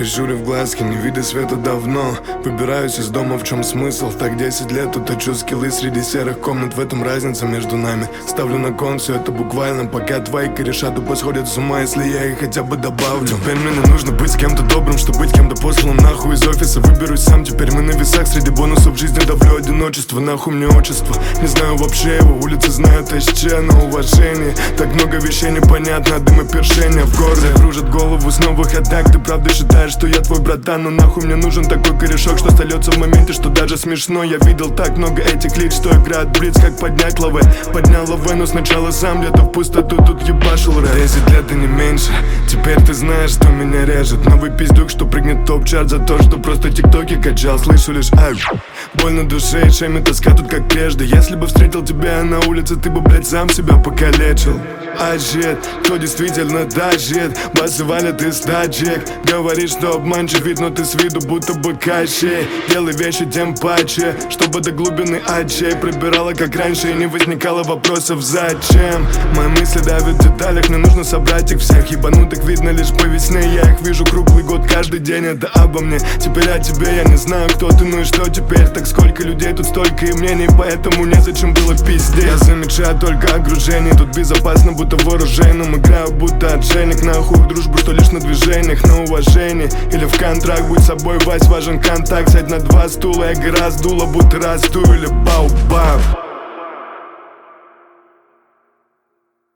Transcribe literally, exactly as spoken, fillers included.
Прищурив глазки, не видя света давно. Выбираюсь из дома, в чем смысл? Так десять лет уточу скиллы среди серых комнат. В этом разница между нами. Ставлю на кон все это буквально, пока твои кореша тупо сходят с ума, если я их хотя бы добавлю. Теперь мне не нужно быть с кем-то добрым, чтобы быть кем-то посланным нахуй из офиса. Выберусь сам, теперь мы на весах. Среди бонусов жизни давлю одиночество. Нахуй мне отчество. Не знаю вообще его, улицы знают СЧ на уважение. Так много вещей непонятно, дым и першение в городе кружит голову с новых атак. Ты правда считаешь, что я твой братан? Но нахуй мне нужен такой корешок, что остается в моменте, что даже смешно. Я видел так много этих лиц, что играют блиц, как поднять лаве. Поднял лаве, но сначала сам где-то в пустоту тут ебашил рэп. Десять лет и не меньше, теперь ты знаешь, что меня режет. Новый пиздюк, что прыгнет топ-чарт за то, что просто тиктоки качал. Слышу лишь ай, боль на душе и шейми тоска тут как прежде. Если бы встретил тебя на улице, ты бы, блядь, сам себя покалечил. А жет, кто действительно тащит? Басы валят из тачек. Говоришь, что обманчив вид, но ты с виду будто бы кащей. Делай вещи тем паче, чтобы до глубины очей пробирала как раньше и не возникало вопросов зачем. Мои мысли давят в деталях, мне нужно собрать их всех. Ебанутых видно лишь по весне, я их вижу круглый год, каждый день это обо мне. Теперь о тебе я не знаю, кто ты, ну и что теперь? Так сколько людей, тут столько и мнений, поэтому незачем было пиздеть. Я замечаю только окружение, тут безопасно, будто вооруженным. Играю будто отшельник, нахуй дружбу, что лишь на движениях, на уважение или в контракт. Будь собой, Вась, важен контакт. Сядь на два стула, я гора сдула, будто расту или бау-бау.